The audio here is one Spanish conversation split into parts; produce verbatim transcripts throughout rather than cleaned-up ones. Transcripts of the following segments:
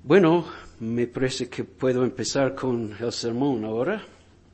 Bueno, me parece que puedo empezar con el sermón ahora.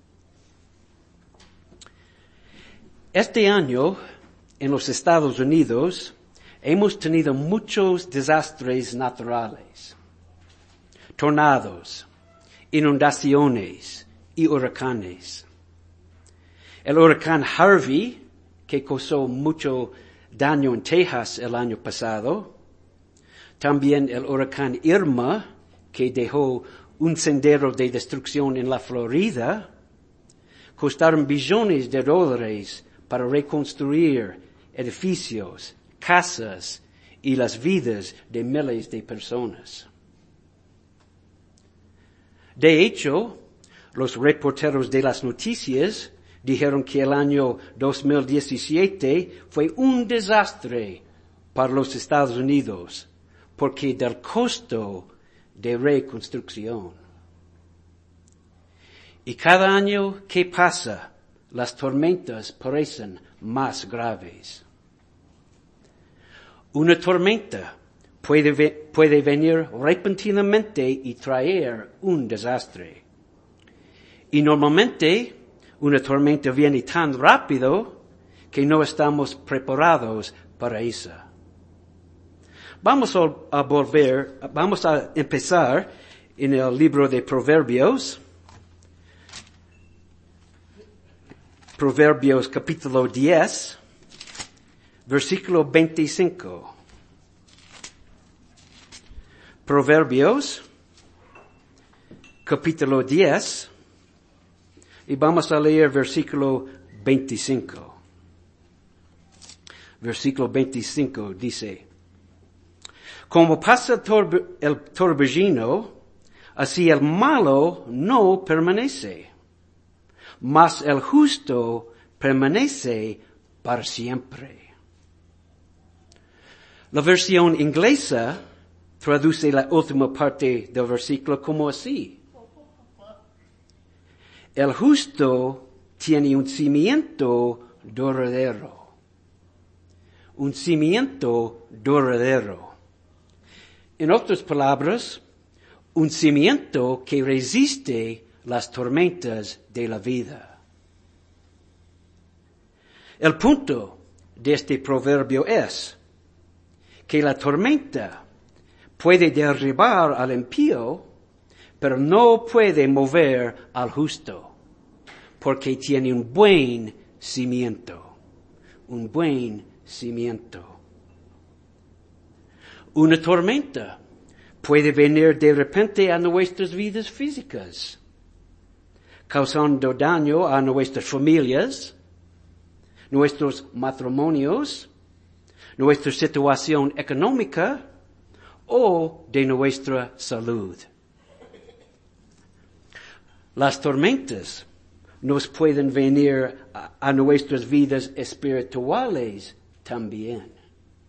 Este año, en los Estados Unidos, hemos tenido muchos desastres naturales. Tornados, inundaciones y huracanes. El huracán Harvey, que causó mucho daño en Texas el año pasado. También el huracán Irma, que dejó un sendero de destrucción en la Florida. Costaron billones de dólares para reconstruir edificios, casas y las vidas de miles de personas. De hecho, los reporteros de las noticias dijeron que el año dos mil diecisiete fue un desastre para los Estados Unidos porque del costo de reconstrucción. Y cada año que pasa, las tormentas parecen más graves. Una tormenta puede, ve- puede venir repentinamente y traer un desastre. Y normalmente, una tormenta viene tan rápido que no estamos preparados para esa. Vamos a, a volver, vamos a empezar en el libro de Proverbios. Proverbios capítulo diez, versículo veinticinco. Proverbios capítulo diez, y vamos a leer versículo veinticinco. Versículo veinticinco dice: Como pasa el, torbe, el torbellino, así el malo no permanece, mas el justo permanece para siempre. La versión inglesa traduce la última parte del versículo como así: El justo tiene un cimiento duradero. Un cimiento duradero. En otras palabras, un cimiento que resiste las tormentas de la vida. El punto de este proverbio es que la tormenta puede derribar al impío, pero no puede mover al justo, porque tiene un buen cimiento. Un buen cimiento. Una tormenta puede venir de repente a nuestras vidas físicas, causando daño a nuestras familias, nuestros matrimonios, nuestra situación económica o de nuestra salud. Las tormentas nos pueden venir a, a nuestras vidas espirituales también.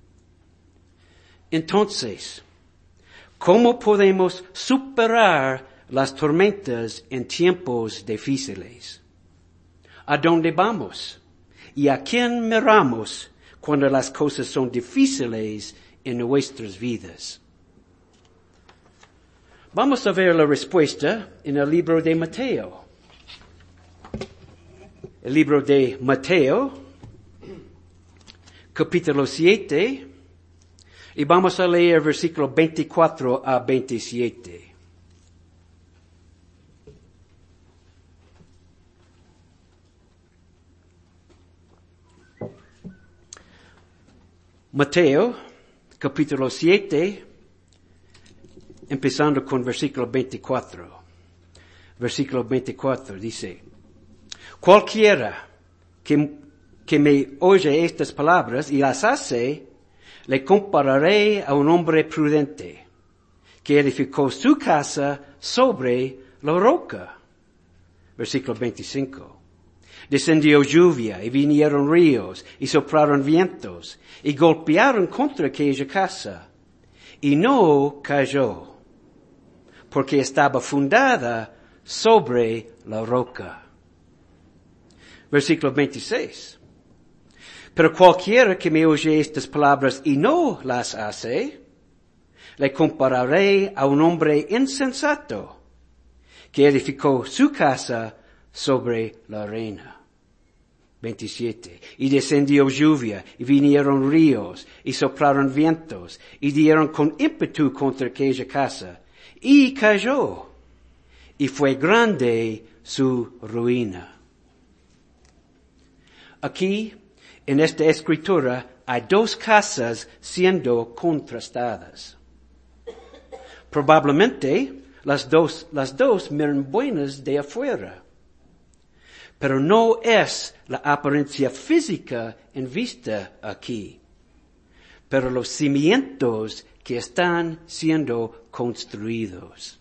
Entonces, ¿cómo podemos superar las tormentas en tiempos difíciles? ¿A dónde vamos? ¿Y a quién miramos cuando las cosas son difíciles en nuestras vidas? Vamos a ver la respuesta en el libro de Mateo. El libro de Mateo, capítulo siete, y vamos a leer versículos veinticuatro a veintisiete. Mateo, capítulo siete, empezando con versículo veinticuatro. Versículo veinticuatro dice: Cualquiera que, que me oye estas palabras y las hace, le compararé a un hombre prudente que edificó su casa sobre la roca. Versículo veinticinco. Descendió lluvia y vinieron ríos y soplaron vientos y golpearon contra aquella casa y no cayó porque estaba fundada sobre la roca. Versículo veintiséis. Pero cualquiera que me oye estas palabras y no las hace, Le compararé a un hombre insensato que edificó su casa sobre la arena. veintisiete. Y descendió lluvia, y vinieron ríos, y soplaron vientos, y dieron con ímpetu contra aquella casa, y cayó, y fue grande su ruina. Aquí, en esta escritura, hay dos casas siendo contrastadas. Probablemente, las dos, las dos miran buenas de afuera. Pero no es la apariencia física en vista aquí, pero los cimientos que están siendo construidos.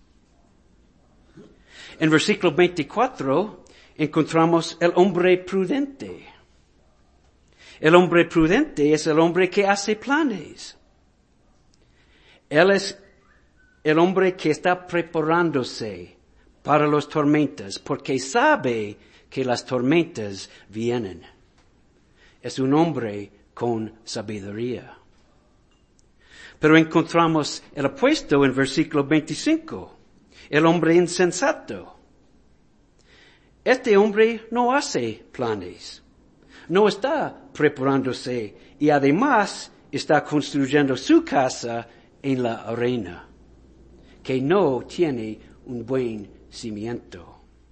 En versículo veinticuatro encontramos el hombre prudente. El hombre prudente es el hombre que hace planes. Él es el hombre que está preparándose para las tormentas porque sabe que las tormentas vienen. Es un hombre con sabiduría. Pero encontramos el opuesto en versículo veinticinco. El hombre insensato. Este hombre no hace planes. No está preparándose y además está construyendo su casa en la arena, que no tiene un buen cimiento.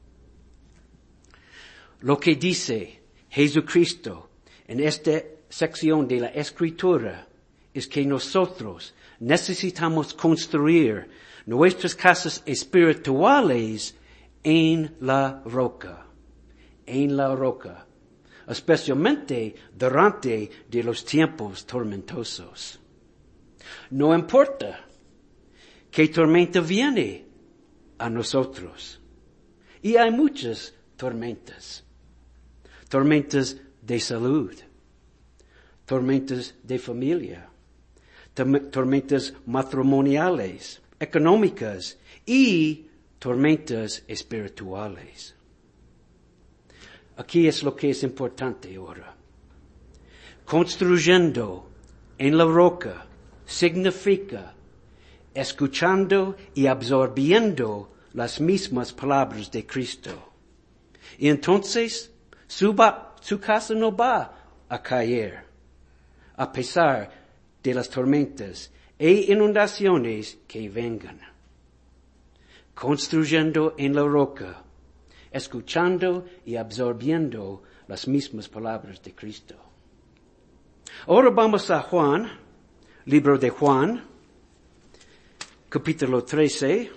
Lo que dice Jesucristo en esta sección de la Escritura es que nosotros necesitamos construir nuestras casas espirituales en la roca, en la roca, especialmente durante de los tiempos tormentosos. No importa qué tormenta viene a nosotros, y hay muchas tormentas. Tormentas de salud, tormentas de familia, tormentas matrimoniales, económicas y tormentas espirituales. Aquí es lo que es importante ahora. Construyendo en la roca significa escuchando y absorbiendo las mismas palabras de Cristo. Y entonces su, va, su casa no va a caer, a pesar de las tormentas e inundaciones que vengan. Construyendo en la roca, escuchando y absorbiendo las mismas palabras de Cristo. Ahora vamos a Juan, libro de Juan, capítulo trece.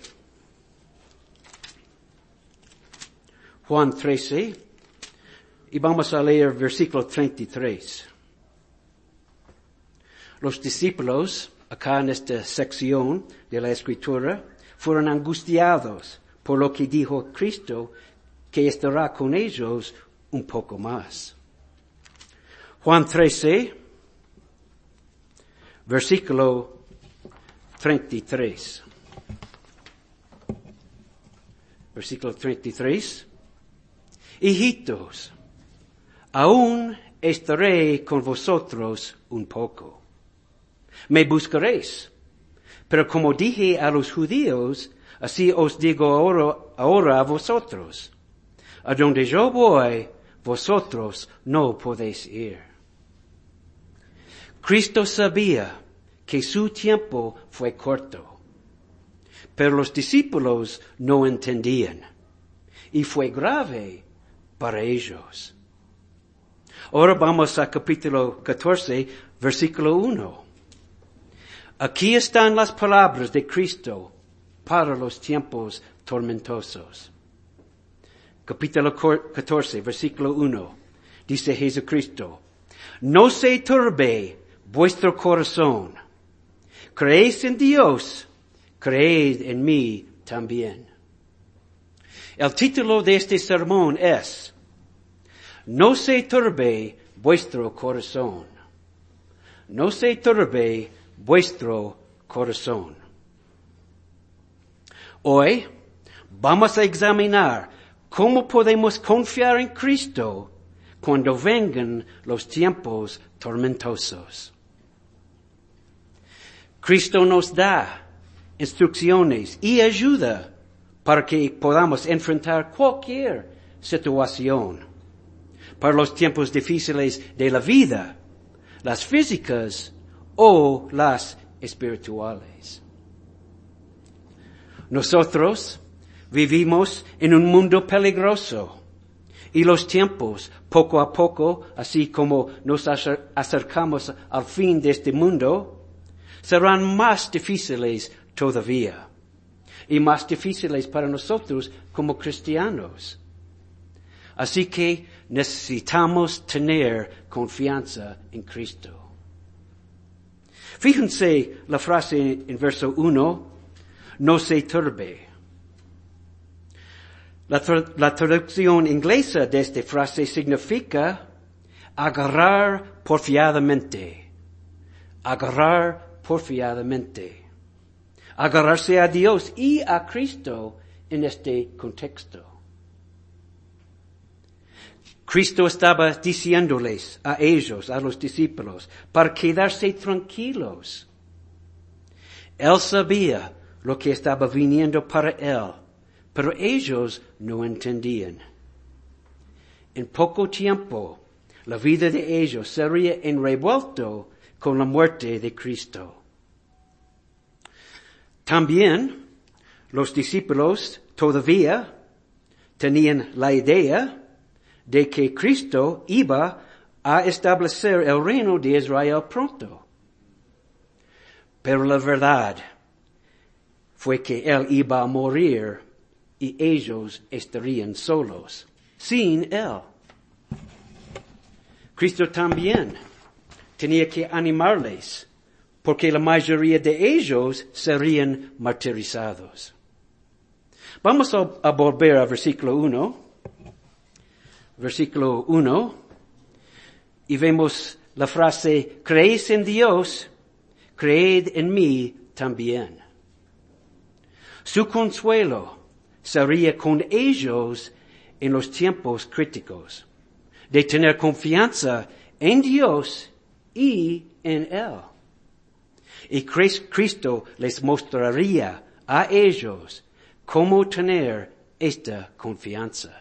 Juan trece, y vamos a leer versículo treinta y tres. Los discípulos, acá en esta sección de la Escritura, fueron angustiados por lo que dijo Cristo, que estará con ellos un poco más. Juan trece, versículo treinta y tres. Versículo treinta y tres. Hijitos, aún estaré con vosotros un poco. Me buscaréis. Pero como dije a los judíos, así os digo ahora, ahora a vosotros. A donde yo voy, vosotros no podéis ir. Cristo sabía que su tiempo fue corto, pero los discípulos no entendían, y fue grave para ellos. Ahora vamos a capítulo catorce, versículo uno. Aquí están las palabras de Cristo para los tiempos tormentosos. Capítulo catorce, versículo uno. Dice Jesucristo: no se turbe vuestro corazón. Creéis en Dios, creed en mí también. El título de este sermón es: no se turbe vuestro corazón. No se turbe vuestro corazón. Hoy vamos a examinar cómo podemos confiar en Cristo cuando vengan los tiempos tormentosos. Cristo nos da instrucciones y ayuda para que podamos enfrentar cualquier situación. Para los tiempos difíciles de la vida, las físicas o las espirituales. Nosotros vivimos en un mundo peligroso y los tiempos, poco a poco, así como nos acercamos al fin de este mundo, serán más difíciles todavía y más difíciles para nosotros como cristianos. Así que necesitamos tener confianza en Cristo. Fíjense la frase en verso uno, no se turbe. La, tra- la traducción inglesa de esta frase significa agarrar porfiadamente. Agarrar porfiadamente. Agarrarse a Dios y a Cristo en este contexto. Cristo estaba diciéndoles a ellos, a los discípulos, para quedarse tranquilos. Él sabía lo que estaba viniendo para él, pero ellos no entendían. En poco tiempo, la vida de ellos sería enrevuelto con la muerte de Cristo. También los discípulos todavía tenían la idea de que Cristo iba a establecer el reino de Israel pronto. Pero la verdad fue que Él iba a morir y ellos estarían solos, sin Él. Cristo también tenía que animarles, porque la mayoría de ellos serían martirizados. Vamos a, a volver al versículo uno. Versículo uno, y vemos la frase, ¿creéis en Dios? Creed en mí también. Su consuelo sería con ellos en los tiempos críticos, de tener confianza en Dios y en Él. Y Cristo les mostraría a ellos cómo tener esta confianza.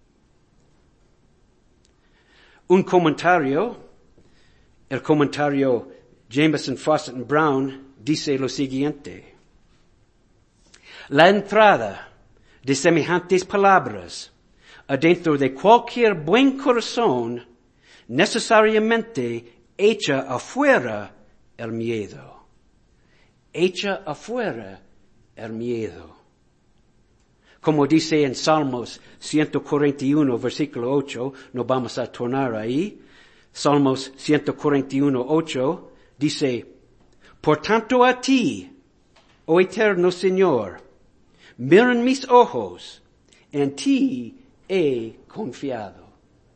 Un comentario, el comentario Jameson, Fausset y Brown, dice lo siguiente. La entrada de semejantes palabras adentro de cualquier buen corazón necesariamente echa afuera el miedo. Echa afuera el miedo. Como dice en Salmos ciento cuarenta y uno, versículo ocho, no vamos a tornar ahí. Salmos ciento cuarenta y uno, ocho, dice, por tanto a ti, oh eterno Señor, miran mis ojos, en ti he confiado.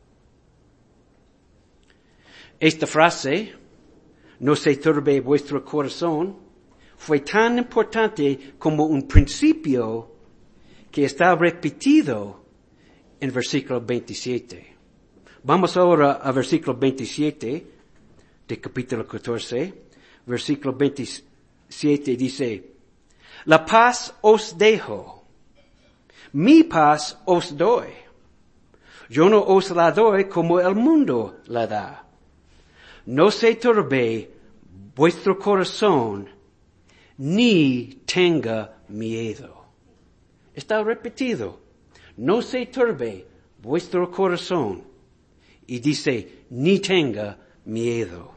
Esta frase, no se turbe vuestro corazón, fue tan importante como un principio que está repetido en versículo veintisiete. Vamos ahora a versículo veintisiete de capítulo catorce. Versículo veintisiete dice, la paz os dejo, mi paz os doy. Yo no os la doy como el mundo la da. No se turbe vuestro corazón, ni tenga miedo. Está repetido. No se turbe vuestro corazón. Y dice, ni tenga miedo.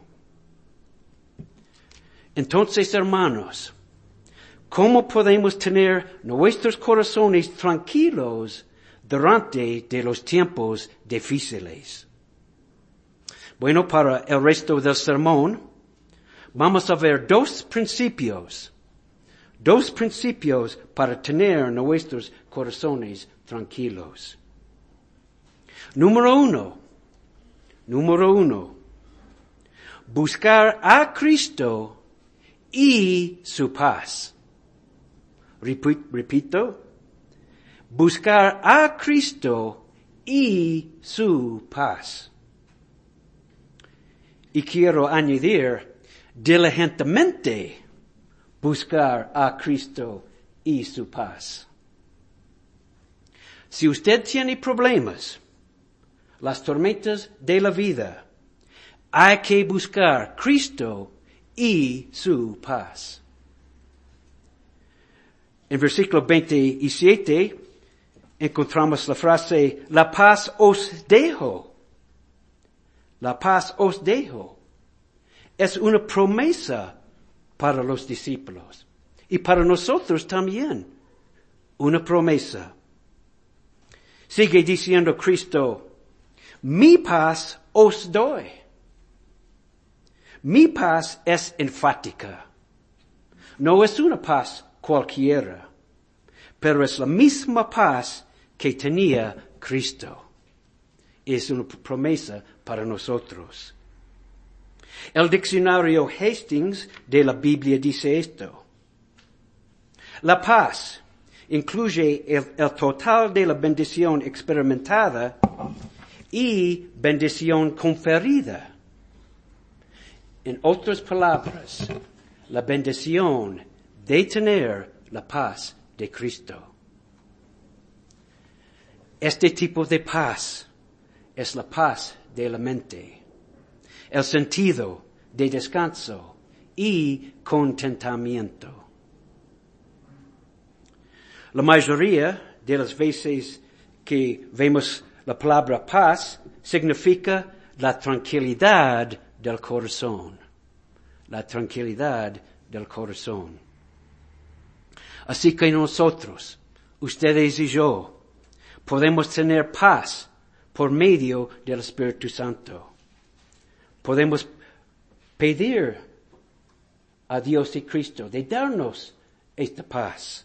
Entonces, hermanos, ¿cómo podemos tener nuestros corazones tranquilos durante de los tiempos difíciles? Bueno, para el resto del sermón, vamos a ver dos principios. Dos principios para tener nuestros corazones tranquilos. Número uno. Número uno. Buscar a Cristo y su paz. Repito. Buscar a Cristo y su paz. Y quiero añadir, diligentemente buscar a Cristo y su paz. Si usted tiene problemas, las tormentas de la vida, hay que buscar Cristo y su paz. En versículo veintisiete encontramos la frase, la paz os dejo. La paz os dejo. Es una promesa para los discípulos y para nosotros también. Una promesa. Sigue diciendo Cristo, mi paz os doy. Mi paz es enfática. No es una paz cualquiera, pero es la misma paz que tenía Cristo. Es una promesa para nosotros. El diccionario Hastings de la Biblia dice esto. La paz incluye el, el total de la bendición experimentada y bendición conferida. En otras palabras, la bendición de tener la paz de Cristo. Este tipo de paz es la paz de la mente, el sentido de descanso y contentamiento. La mayoría de las veces que vemos la palabra paz significa la tranquilidad del corazón. La tranquilidad del corazón. Así que nosotros, ustedes y yo, podemos tener paz por medio del Espíritu Santo. Podemos pedir a Dios y Cristo de darnos esta paz.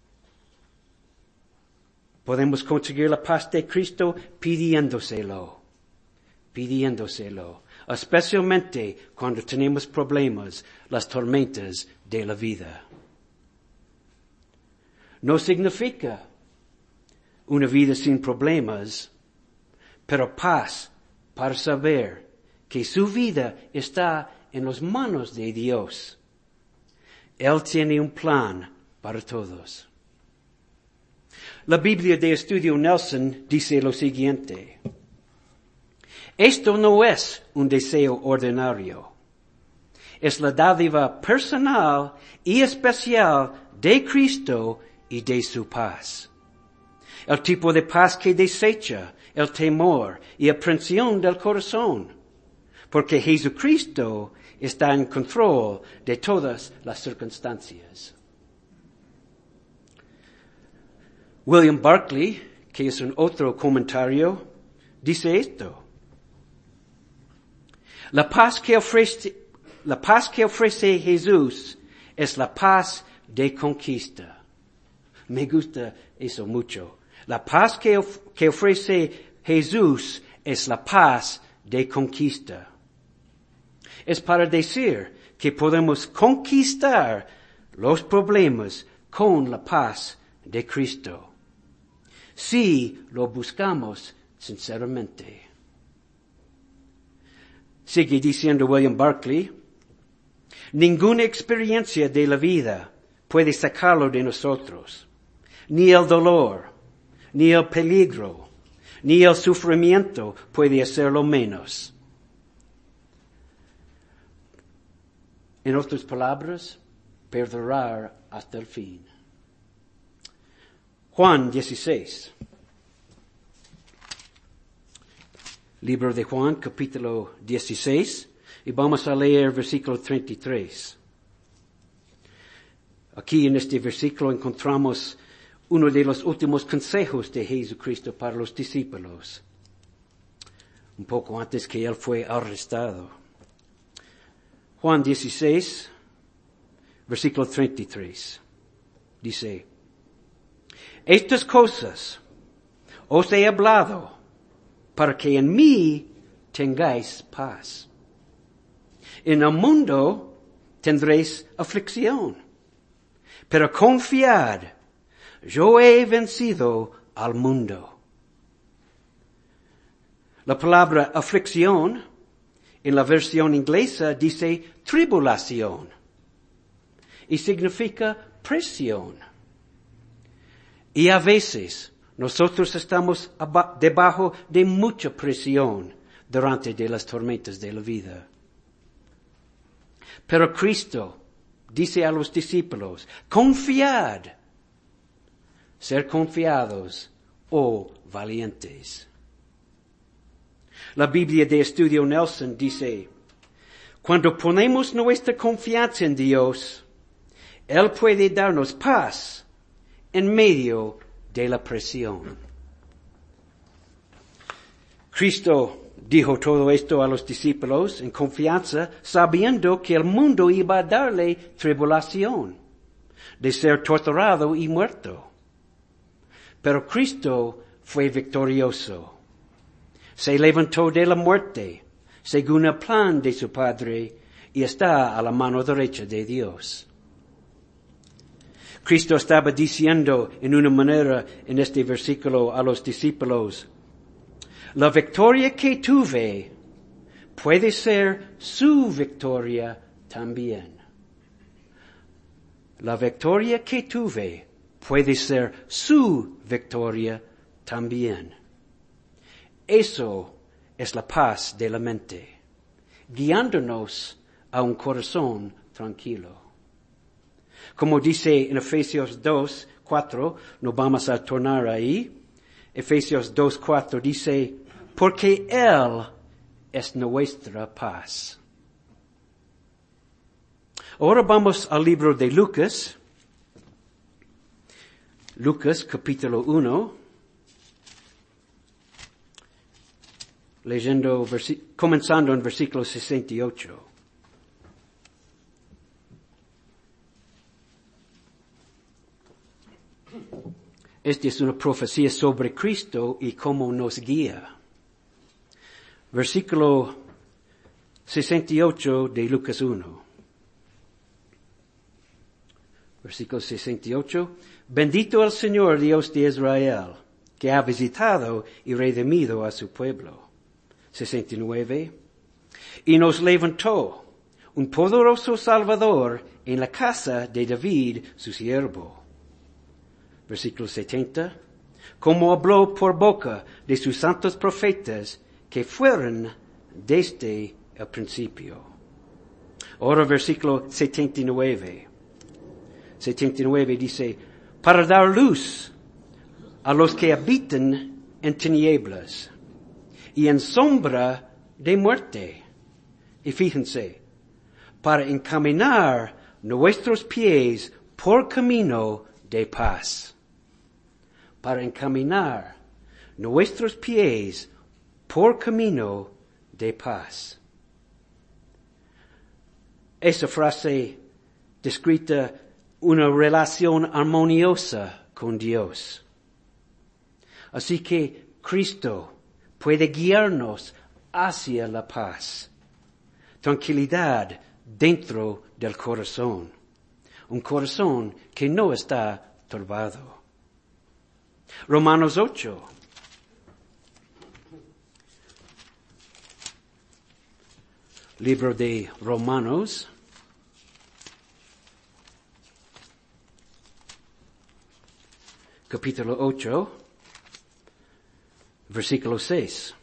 Podemos conseguir la paz de Cristo pidiéndoselo, pidiéndoselo, especialmente cuando tenemos problemas, las tormentas de la vida. No significa una vida sin problemas, pero paz para saber que su vida está en las manos de Dios. Él tiene un plan para todos. La Biblia de Estudio Nelson dice lo siguiente. Esto no es un deseo ordinario. Es la dádiva personal y especial de Cristo y de su paz. El tipo de paz que desecha el temor y aprensión del corazón, porque Jesucristo está en control de todas las circunstancias. William Barclay, que es un otro comentario, dice esto. La paz que ofrece, la paz que ofrece Jesús es la paz de conquista. Me gusta eso mucho. La paz que, of, que ofrece Jesús es la paz de conquista. Es para decir que podemos conquistar los problemas con la paz de Cristo. Si lo buscamos sinceramente. Sigue diciendo William Barclay, ninguna experiencia de la vida puede sacarlo de nosotros, ni el dolor, ni el peligro, ni el sufrimiento puede hacerlo menos. En otras palabras, perdurar hasta el fin. Juan dieciséis. Libro de Juan, capítulo dieciséis, y vamos a leer versículo treinta y tres. Aquí en este versículo encontramos uno de los últimos consejos de Jesucristo para los discípulos, un poco antes que él fue arrestado. Juan dieciséis, versículo treinta y tres, dice, estas cosas os he hablado para que en mí tengáis paz. En el mundo tendréis aflicción, pero confiad, yo he vencido al mundo. La palabra aflicción en la versión inglesa dice tribulación. y significa presión. Y a veces nosotros estamos debajo de mucha presión durante de las tormentas de la vida. Pero Cristo dice a los discípulos, confiad, ser confiados o valientes. La Biblia de Estudio Nelson dice, cuando ponemos nuestra confianza en Dios, Él puede darnos paz en medio de la presión. Cristo dijo todo esto a los discípulos en confianza, sabiendo que el mundo iba a darle tribulación, de ser torturado y muerto. Pero Cristo fue victorioso. Se levantó de la muerte, según el plan de su Padre, y está a la mano derecha de Dios. Cristo estaba diciendo en una manera en este versículo a los discípulos, la victoria que tuve puede ser su victoria también. La victoria que tuve puede ser su victoria también. Eso es la paz de la mente, guiándonos a un corazón tranquilo. Como dice en Efesios dos, cuatro, no vamos a tornar ahí. Efesios dos, cuatro dice, porque Él es nuestra paz. Ahora vamos al libro de Lucas. Lucas capítulo uno. Leyendo, comenzando en versículo sesenta y ocho. Esta es una profecía sobre Cristo y cómo nos guía. Versículo sesenta y ocho de Lucas uno. Versículo sesenta y ocho. Bendito el Señor Dios de Israel, que ha visitado y redimido a su pueblo. sesenta y nueve. Y nos levantó un poderoso Salvador en la casa de David, su siervo. Versículo setenta. Como habló por boca de sus santos profetas que fueron desde el principio. Ahora versículo setenta y nueve. setenta y nueve dice, para dar luz a los que habitan en tinieblas y en sombra de muerte. Y fíjense, para encaminar nuestros pies por camino de paz. Para encaminar nuestros pies por camino de paz. Esa frase descrita una relación armoniosa con Dios. Así que Cristo puede guiarnos hacia la paz. Tranquilidad dentro del corazón. Un corazón que no está turbado. Romanos ocho. Libro de Romanos. Capítulo ocho. Versículo seis.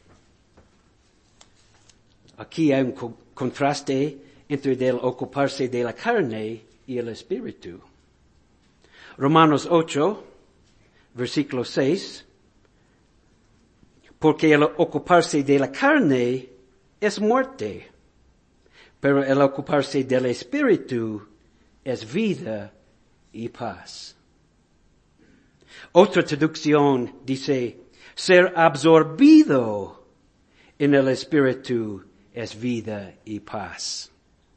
Aquí hay un co- contraste entre el ocuparse de la carne y el espíritu. Romanos ocho, versículo seis. Porque el ocuparse de la carne es muerte, pero el ocuparse del espíritu es vida y paz. Otra traducción dice, ser absorbido en el espíritu es vida y paz.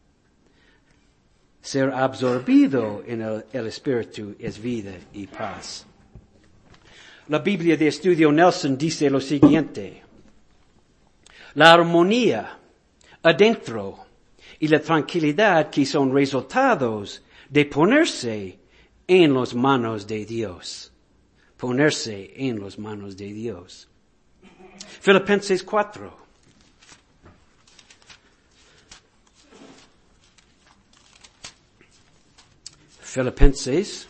Ser absorbido en el, el espíritu es vida y paz. La Biblia de Estudio Nelson dice lo siguiente. La armonía adentro y la tranquilidad que son resultados de ponerse en las manos de Dios. Ponerse en las manos de Dios. Filipenses cuatro. Filipenses,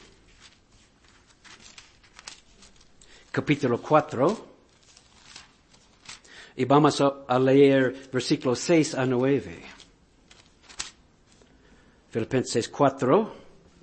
capítulo cuatro, y vamos a, a leer versículos seis a nueve. Filipenses cuatro,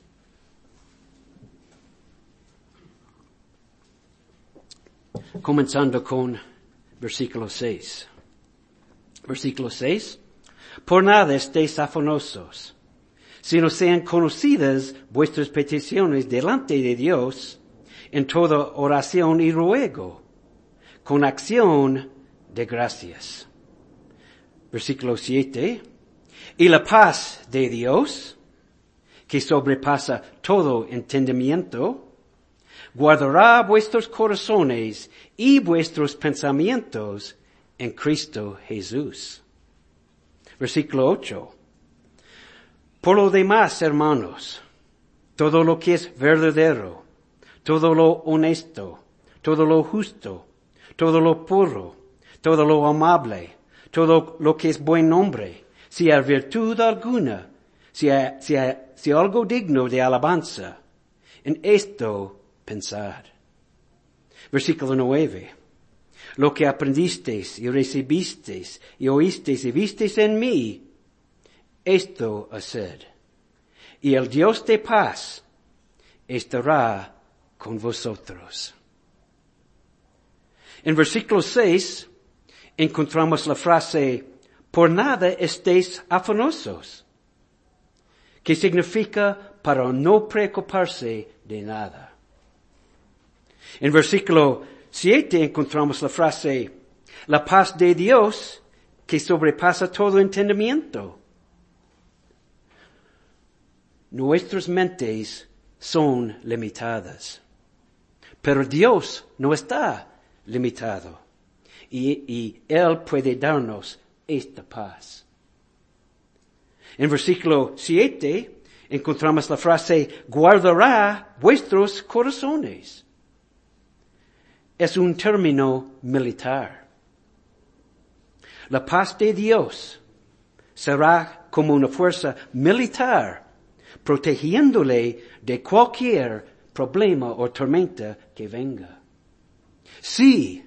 comenzando con versículo seis. Versículo seis. Por nada estéis afanosos, sino sean conocidas vuestras peticiones delante de Dios en toda oración y ruego, con acción de gracias. Versículo siete. Y la paz de Dios, que sobrepasa todo entendimiento, guardará vuestros corazones y vuestros pensamientos en Cristo Jesús. Versículo ocho. Por lo demás, hermanos, todo lo que es verdadero, todo lo honesto, todo lo justo, todo lo puro, todo lo amable, todo lo que es buen nombre, si hay virtud alguna, si hay, si hay, si hay algo digno de alabanza, en esto pensad. Versículo nueve. Lo que aprendisteis y recibisteis y oísteis y visteis en mí, esto haced. Y el Dios de paz estará con vosotros. En versículo seis encontramos la frase, por nada estéis afanosos, que significa para no preocuparse de nada. En versículo siete encontramos la frase, la paz de Dios que sobrepasa todo entendimiento. Nuestras mentes son limitadas, pero Dios no está limitado y, y Él puede darnos esta paz. En versículo siete encontramos la frase, guardará vuestros corazones. Es un término militar. La paz de Dios será como una fuerza militar, protegiéndole de cualquier problema o tormenta que venga. Sí,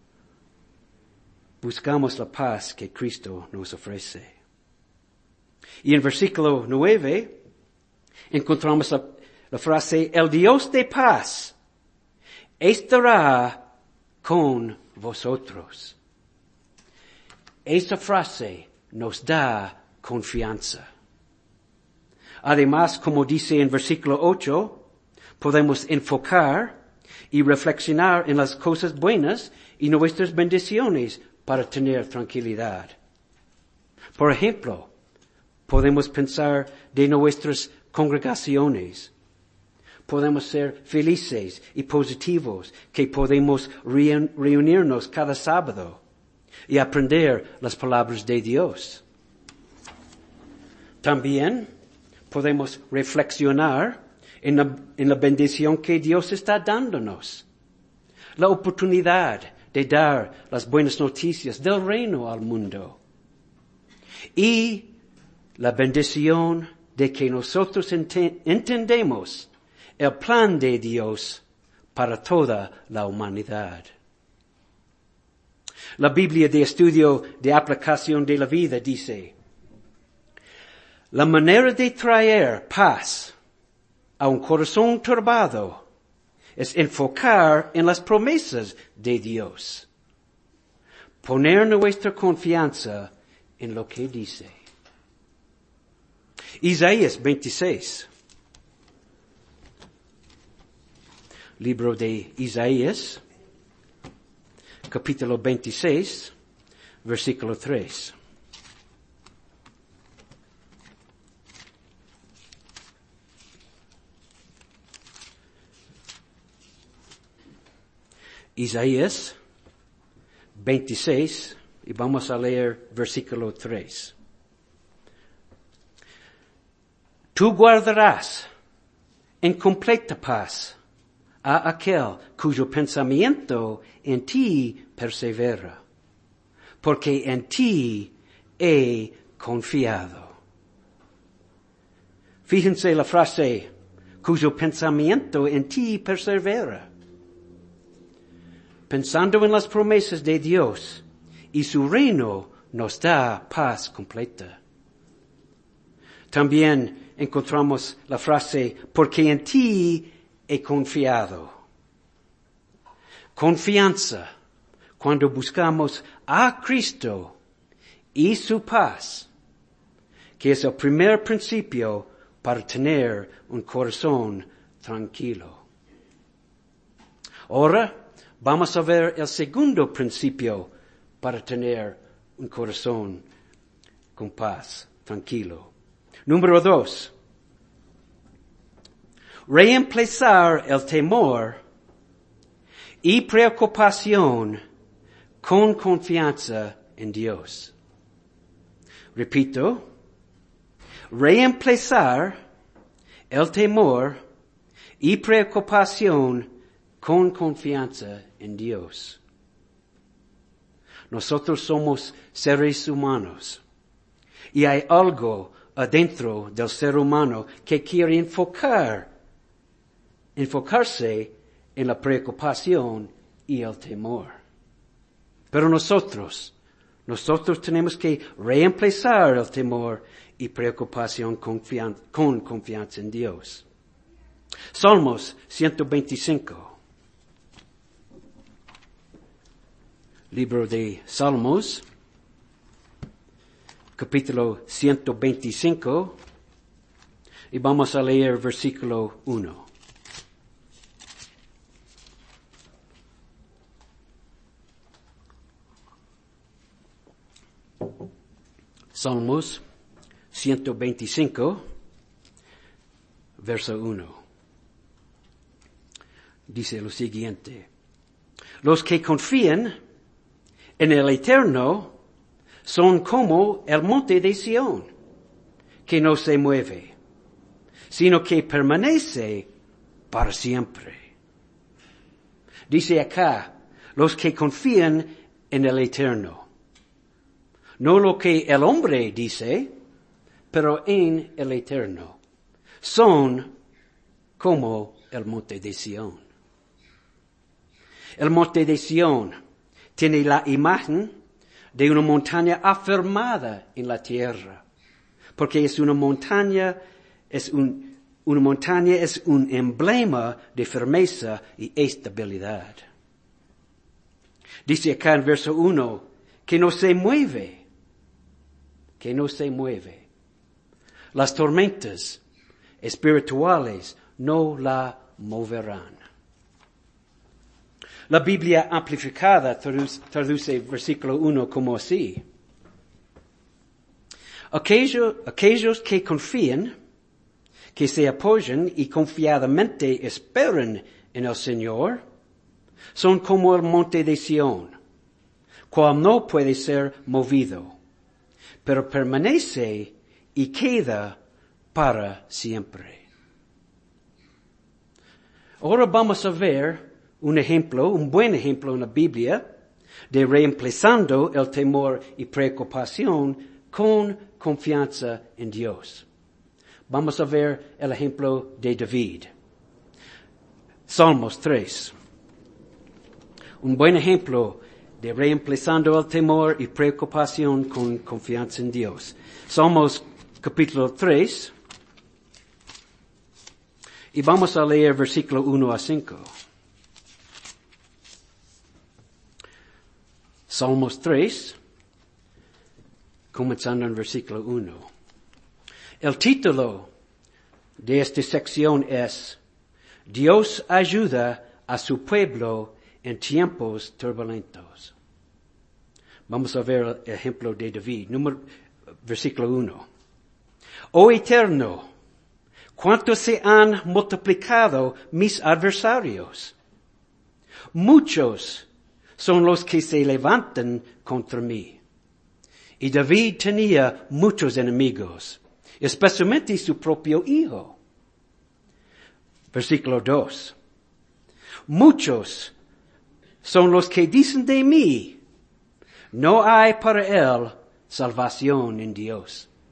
buscamos la paz que Cristo nos ofrece. Y en versículo nueve encontramos la, la frase, el Dios de paz estará con vosotros. Esta frase nos da confianza. Además, como dice en versículo ocho, podemos enfocar y reflexionar en las cosas buenas y nuestras bendiciones para tener tranquilidad. Por ejemplo, podemos pensar de nuestras congregaciones. Podemos ser felices y positivos, que podemos reunirnos cada sábado y aprender las palabras de Dios. También podemos reflexionar en la, en la bendición que Dios está dándonos. La oportunidad de dar las buenas noticias del reino al mundo. Y la bendición de que nosotros ente- entendemos el plan de Dios para toda la humanidad. La Biblia de Estudio de Aplicación de la Vida dice, la manera de traer paz a un corazón turbado es enfocar en las promesas de Dios. Poner nuestra confianza en lo que dice. Isaías veintiséis. Libro de Isaías, capítulo veintiséis, versículo tres. Isaías veintiséis, y vamos a leer versículo tres. Tú guardarás en completa paz a aquel cuyo pensamiento en ti persevera, porque en ti he confiado. Fíjense la frase, cuyo pensamiento en ti persevera. Pensando en las promesas de Dios y su reino nos da paz completa. También encontramos la frase, porque en ti he confiado. Confianza, cuando buscamos a Cristo y su paz, que es el primer principio para tener un corazón tranquilo. Ahora vamos a ver el segundo principio para tener un corazón con paz, tranquilo. Número dos. Reemplazar el temor y preocupación con confianza en Dios. Repito, reemplazar el temor y preocupación con confianza en Dios. Nosotros somos seres humanos y hay algo adentro del ser humano que quiere enfocar, enfocarse en la preocupación y el temor. Pero nosotros, nosotros tenemos que reemplazar el temor y preocupación confian- con confianza en Dios. Salmos ciento veinticinco. Libro de Salmos, capítulo ciento veinticinco, y vamos a leer versículo uno. Salmos ciento veinticinco, verso uno. Dice lo siguiente: los que confían en el Eterno son como el monte de Sión, que no se mueve, sino que permanece para siempre. Dice acá, los que confían en el Eterno. No lo que el hombre dice, pero en el Eterno. Son como el monte de Sión. El monte de Sión tiene la imagen de una montaña afirmada en la tierra, porque es una montaña, es un, una montaña es un emblema de firmeza y estabilidad. Dice acá en verso uno, que no se mueve, que no se mueve. Las tormentas espirituales no la moverán. La Biblia amplificada traduce, traduce versículo uno como así. Aquellos, aquellos que confían, que se apoyan y confiadamente esperan en el Señor, son como el monte de Sión, cual no puede ser movido, pero permanece y queda para siempre. Ahora vamos a ver un ejemplo, un buen ejemplo en la Biblia de reemplazando el temor y preocupación con confianza en Dios. Vamos a ver el ejemplo de David. Salmos tres. Un buen ejemplo de reemplazando el temor y preocupación con confianza en Dios. Salmos capítulo tres. Y vamos a leer versículo uno a cinco. Salmos tres, comenzando en versículo uno. El título de esta sección es Dios ayuda a su pueblo en tiempos turbulentos. Vamos a ver el ejemplo de David. Número, versículo uno. Oh Eterno, cuánto se han multiplicado mis adversarios. Muchos son los que se levantan contra mí. Y David tenía muchos enemigos, especialmente su propio hijo. Versículo dos. Muchos son los que dicen de mí, no hay para él salvación en Dios.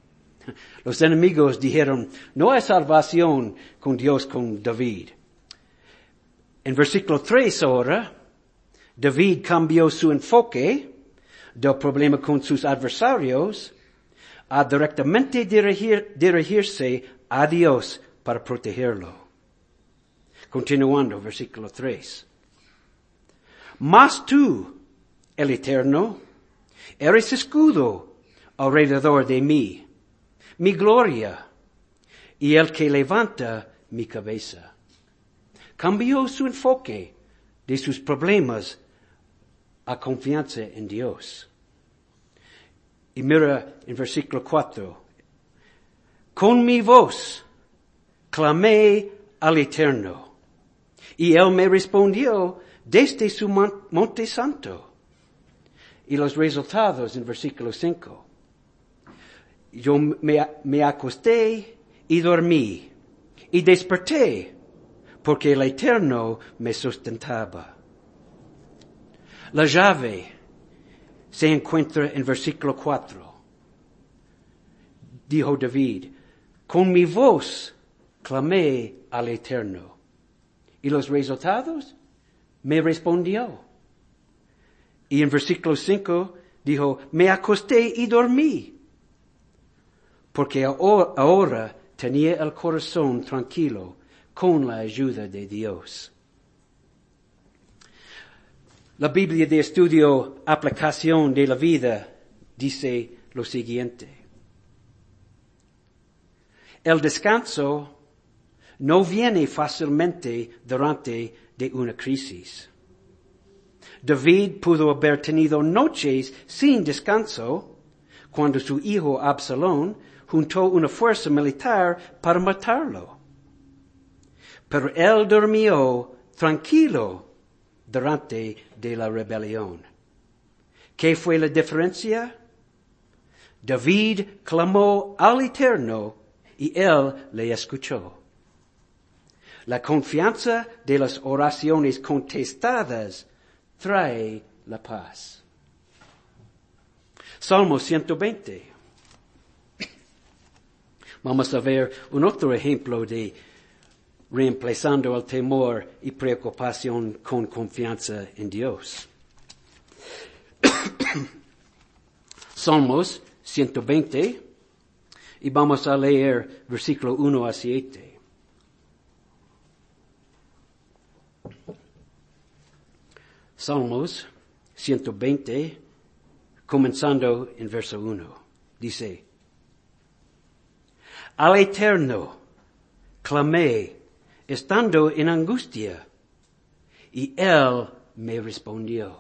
Los enemigos dijeron, no hay salvación con Dios con David. En versículo tres ahora, David cambió su enfoque del problema con sus adversarios a directamente dirigir, dirigirse a Dios para protegerlo. Continuando, versículo tres. Mas tú, el Eterno, eres escudo alrededor de mí, mi gloria, y el que levanta mi cabeza. Cambió su enfoque de sus problemas a confianza en Dios. Y mira en versículo cuatro. Con mi voz clamé al Eterno, y Él me respondió desde su monte santo. Y los resultados en versículo cinco. Yo me, me acosté y dormí, y desperté, porque el Eterno me sustentaba. La llave se encuentra en versículo cuatro. Dijo David, con mi voz clamé al Eterno. ¿Y los resultados? Me respondió. Y en versículo cinco dijo, me acosté y dormí, porque ahora tenía el corazón tranquilo con la ayuda de Dios. La Biblia de Estudio Aplicación de la Vida dice lo siguiente. El descanso no viene fácilmente durante de una crisis. David pudo haber tenido noches sin descanso cuando su hijo Absalón juntó una fuerza militar para matarlo. Pero él durmió tranquilo durante de la rebelión. ¿Qué fue la diferencia? David clamó al Eterno y él le escuchó. La confianza de las oraciones contestadas trae la paz. Salmo ciento veinte. Vamos a ver un otro ejemplo de reemplazando el temor y preocupación con confianza en Dios. Salmos ciento veinte, y vamos a leer versículo uno a siete. Salmos ciento veinte, comenzando en verso uno, dice, al Eterno clamé estando en angustia, y Él me respondió.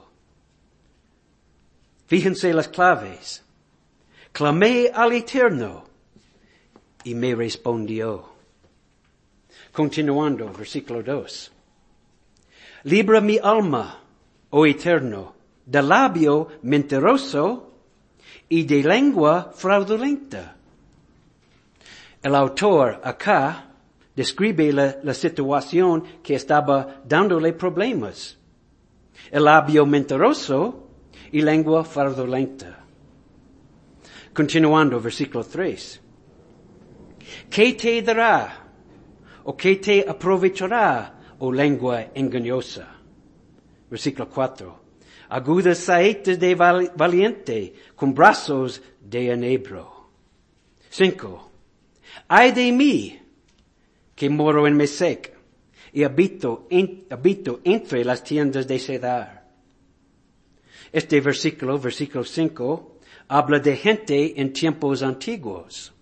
Fíjense las claves. Clamé al Eterno, y me respondió. Continuando, versículo dos. Libra mi alma, oh Eterno, de labio mentiroso y de lengua fraudulenta. El autor acá describe la, la situación que estaba dándole problemas. El labio mentiroso y lengua fraudulenta. Continuando, versículo tres. ¿Qué te dará o qué te aprovechará, oh lengua engañosa? Versículo cuatro. Agudas saetas de valiente con brazos de enebro. Cinco. Ay de mí, que moro en Mesec, y habito, en, habito entre las tiendas de Cedar. Este versículo, versículo cinco, habla de gente en tiempos antiguos.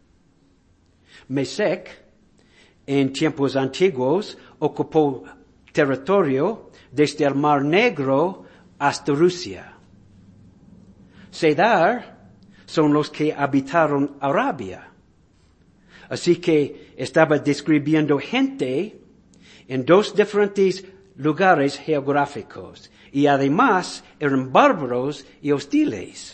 Mesec, en tiempos antiguos, ocupó territorio desde el Mar Negro hasta Rusia. Cedar son los que habitaron Arabia. Así que estaba describiendo gente en dos diferentes lugares geográficos y además eran bárbaros y hostiles.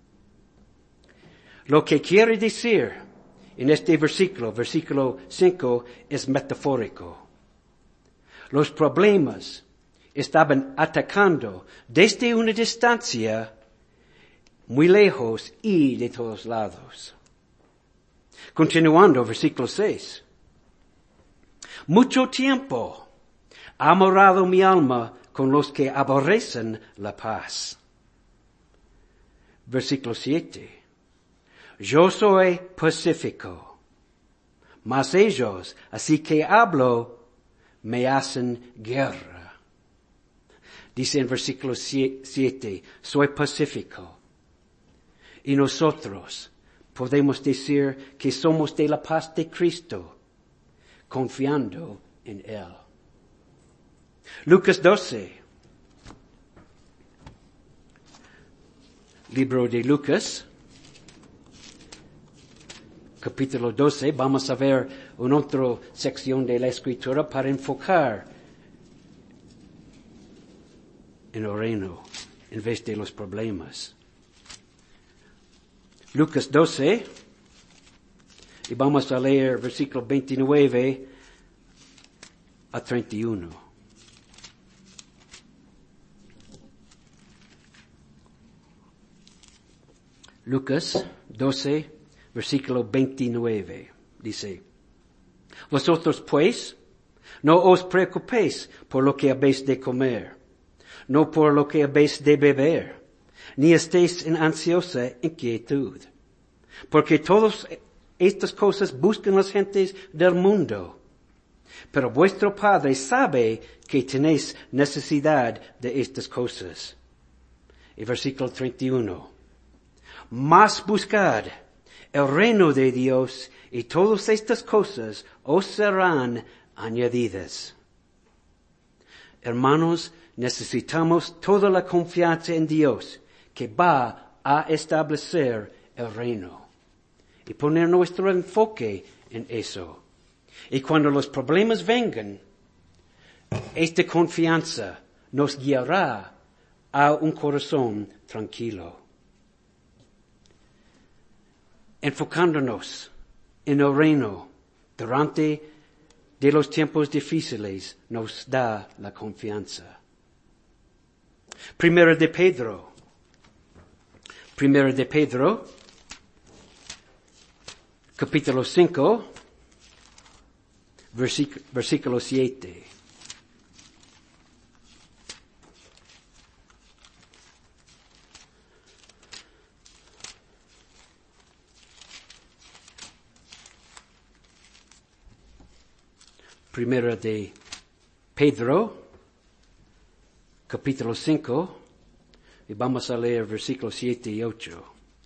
Lo que quiere decir en este versículo, versículo cinco, es metafórico. Los problemas estaban atacando desde una distancia muy lejos y de todos lados. Continuando, versículo seis. Mucho tiempo ha morado mi alma con los que aborrecen la paz. Versículo siete. Yo soy pacífico, mas ellos, así que hablo, me hacen guerra. Dice en versículo siete, soy pacífico. Y nosotros podemos decir que somos de la paz de Cristo, confiando en Él. Lucas doce. Libro de Lucas, capítulo doce. Vamos a ver una otra sección de la Escritura para enfocar en el reino en vez de los problemas. Lucas doce, y vamos a leer versículo veintinueve a treinta y uno. Lucas doce, versículo veintinueve, dice, vosotros pues, no os preocupéis por lo que habéis de comer, no por lo que habéis de beber, ni estéis en ansiosa inquietud, porque todas estas cosas buscan las gentes del mundo, pero vuestro Padre sabe que tenéis necesidad de estas cosas. Y versículo treinta y uno. Mas buscad el reino de Dios y todas estas cosas os serán añadidas. Hermanos, necesitamos toda la confianza en Dios que va a establecer el reino y poner nuestro enfoque en eso. Y cuando los problemas vengan, esta confianza nos guiará a un corazón tranquilo. Enfocándonos en el reino durante de los tiempos difíciles nos da la confianza. Primera de Pedro. Primera de Pedro, capítulo cinco, versículo, versículo siete. Primera de Pedro, capítulo cinco, y vamos a leer versículos siete y ocho.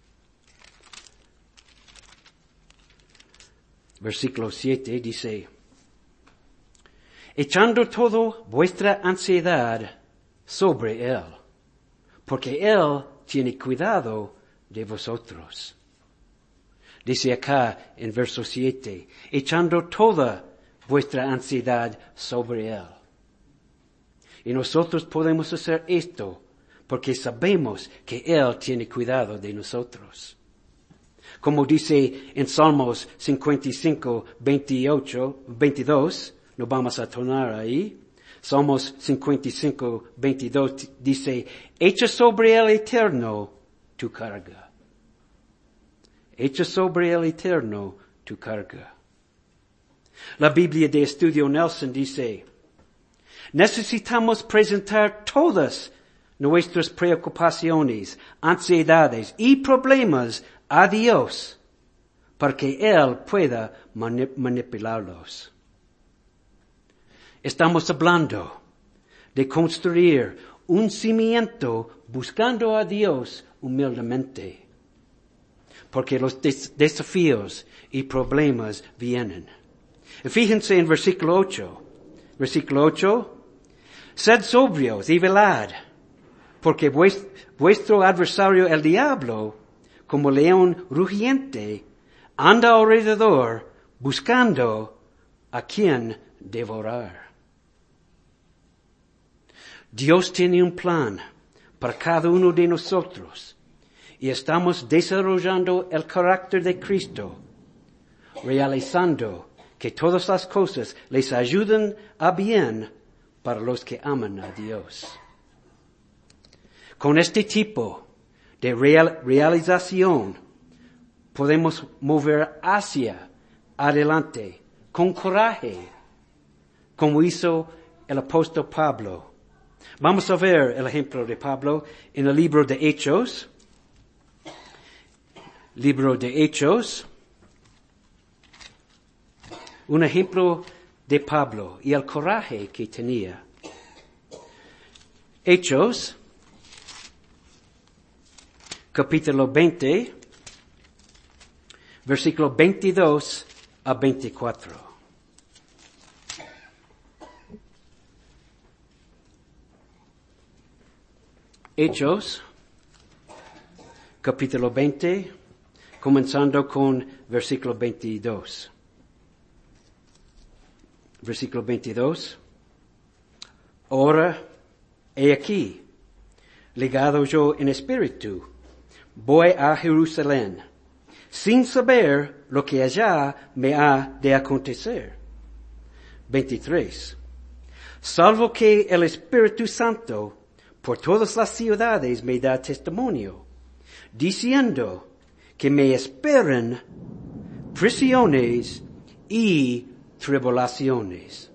Versículo siete dice, echando todo vuestra ansiedad sobre Él, porque Él tiene cuidado de vosotros. Dice acá en verso siete, echando toda vuestra ansiedad sobre Él. Y nosotros podemos hacer esto porque sabemos que Él tiene cuidado de nosotros. Como dice en Salmos cincuenta y cinco, veintiocho, veintidós, nos vamos a tornar ahí. Salmos cincuenta y cinco, veintidós dice, echa sobre el Eterno tu carga. Echa sobre el Eterno tu carga. La Biblia de Estudio Nelson dice, necesitamos presentar todas nuestras preocupaciones, ansiedades y problemas a Dios para que Él pueda manipularlos. Estamos hablando de construir un cimiento buscando a Dios humildemente, porque los des- desafíos y problemas vienen. Y fíjense en versículo ocho. Versículo ocho. Sed sobrios y velad, porque vuestro adversario el diablo, como león rugiente, anda alrededor buscando a quien devorar. Dios tiene un plan para cada uno de nosotros y estamos desarrollando el carácter de Cristo, realizando que todas las cosas les ayuden a bien para los que aman a Dios. Con este tipo de real, realización podemos mover hacia adelante con coraje, como hizo el apóstol Pablo. Vamos a ver el ejemplo de Pablo en el libro de Hechos. Libro de Hechos. Un ejemplo de Pablo y el coraje que tenía. Hechos, capítulo veinte, versículo veintidós a veinticuatro. Hechos, capítulo veinte, comenzando con versículo veintidós. Versículo veintidós. Ahora, he aquí, ligado yo en espíritu, voy a Jerusalén, sin saber lo que allá me ha de acontecer. veintitrés. Salvo que el Espíritu Santo por todas las ciudades me da testimonio, diciendo que me esperen prisiones y tribulaciones.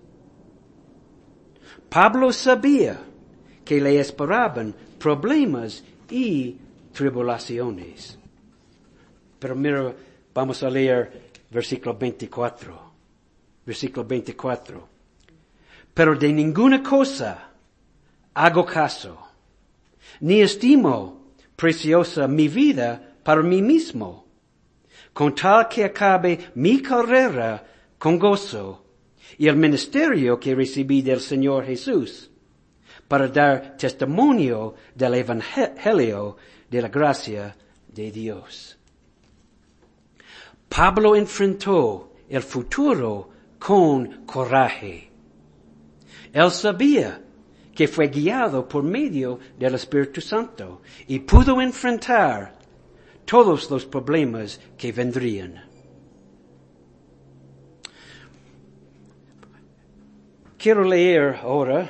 Pablo sabía que le esperaban problemas y tribulaciones. Pero mira, vamos a leer versículo veinticuatro. Versículo veinticuatro. Pero de ninguna cosa hago caso, ni estimo preciosa mi vida para mí mismo, con tal que acabe mi carrera con gozo y el ministerio que recibí del Señor Jesús, para dar testimonio del Evangelio de la gracia de Dios. Pablo enfrentó el futuro con coraje. Él sabía que fue guiado por medio del Espíritu Santo y pudo enfrentar todos los problemas que vendrían. Quiero leer ahora,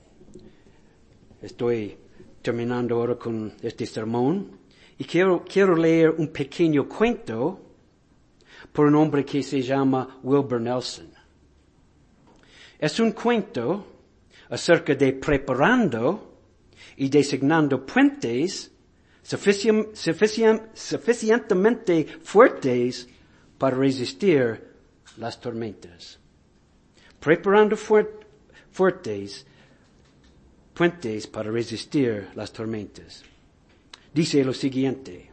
estoy terminando ahora con este sermón, y quiero, quiero leer un pequeño cuento por un hombre que se llama Wilbur Nelson. Es un cuento acerca de preparando y designando puentes suficien, suficien, suficientemente fuertes para resistir las tormentas. Preparando fuert, fuertes puentes para resistir las tormentas. Dice lo siguiente: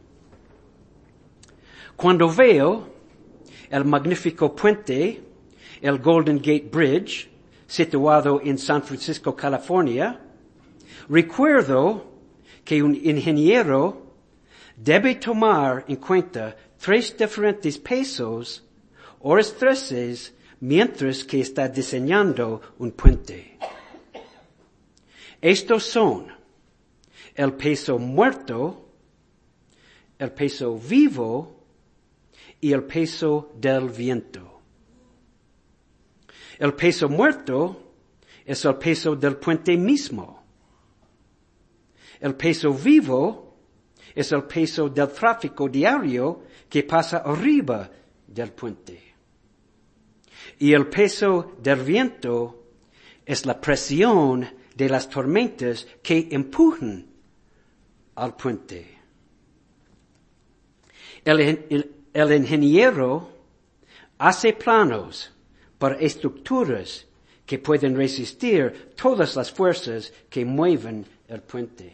cuando veo el magnífico puente, el Golden Gate Bridge, situado en San Francisco, California, recuerdo que un ingeniero debe tomar en cuenta tres diferentes pesos o estreses mientras que está diseñando un puente. Estos son el peso muerto, el peso vivo y el peso del viento. El peso muerto es el peso del puente mismo. El peso vivo es el peso del tráfico diario que pasa arriba del puente. Y el peso del viento es la presión de las tormentas que empujan al puente. El, el, el ingeniero hace planos para estructuras que pueden resistir todas las fuerzas que mueven el puente.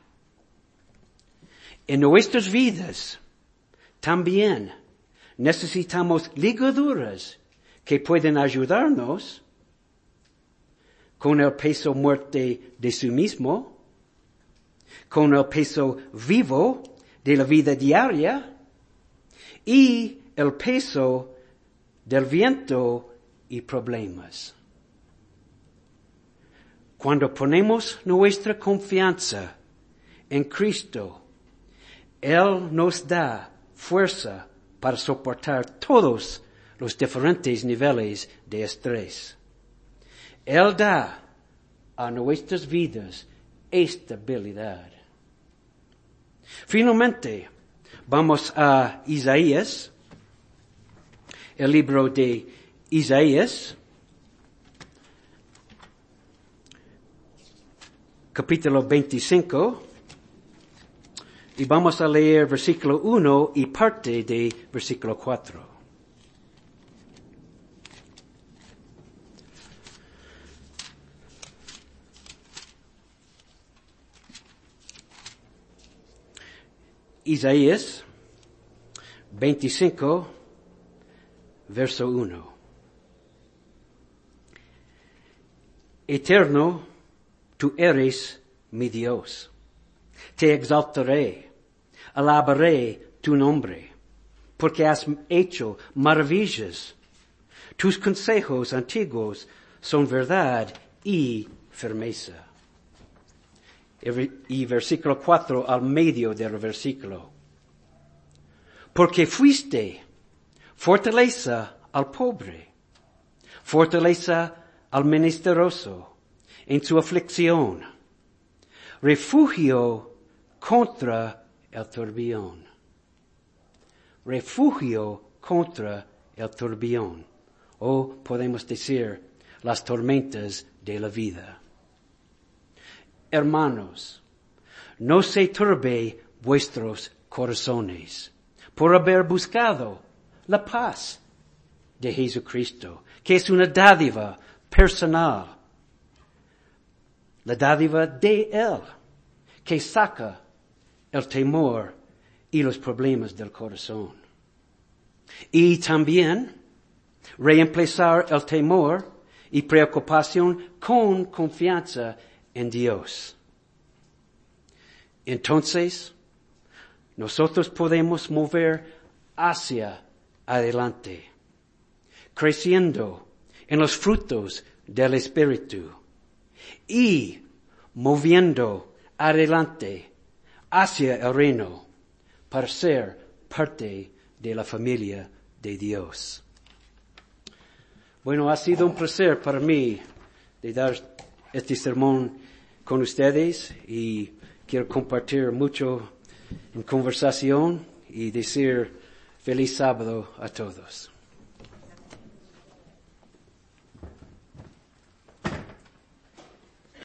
En nuestras vidas también necesitamos ligaduras que pueden ayudarnos con el peso muerte de sí mismo, con el peso vivo de la vida diaria y el peso del viento y problemas. Cuando ponemos nuestra confianza en Cristo, Él nos da fuerza para soportar todos los diferentes niveles de estrés. Él da a nuestras vidas estabilidad. Finalmente, Vamos a Isaías, el libro de Isaías, capítulo veinticinco, y vamos a leer versículo uno y parte de versículo cuatro. Isaías veinticinco, verso uno. Eterno, tú eres mi Dios. Te exaltaré, alabaré tu nombre, porque has hecho maravillas. Tus consejos antiguos son verdad y firmeza. Y versículo cuatro al medio del versículo. Porque fuiste fortaleza al pobre, fortaleza al menesteroso en su aflicción, refugio contra el turbión. Refugio contra el turbión. O podemos decir las tormentas de la vida. Hermanos, no se turbe vuestros corazones por haber buscado la paz de Jesucristo, que es una dádiva personal. La dádiva de Él, que saca el temor y los problemas del corazón. Y también reemplazar el temor y preocupación con confianza en Dios. Entonces, nosotros podemos mover hacia adelante, creciendo en los frutos del Espíritu y moviendo adelante hacia el reino para ser parte de la familia de Dios. Bueno, ha sido un placer para mí de dar este sermón con ustedes y quiero compartir mucho en conversación y decir feliz sábado a todos.